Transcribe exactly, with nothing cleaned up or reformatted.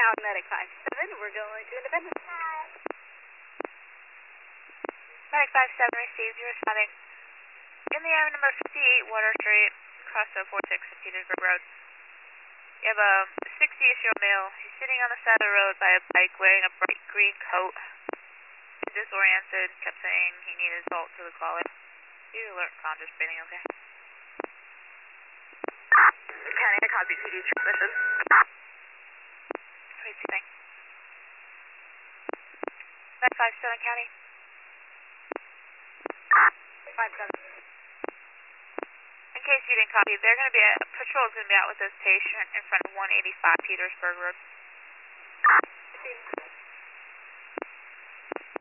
on Medic five seven. We're going to Independence. Medic five seven received. You're responding. In the area number fifty-eight Water Street, across the four six Petersburg Road. You have a sixty-ish-year-old male. He's sitting on the side of the road by a bike wearing a bright green coat. He's disoriented, kept saying he needed salt to the caller. He's alert, conscious, breathing okay. County, I copy P D transmission. Receiving. Med five seven County. five seven. In case you didn't copy, they're going to be a patrol's going to be out with this patient in front of one eighty-five Petersburg Road.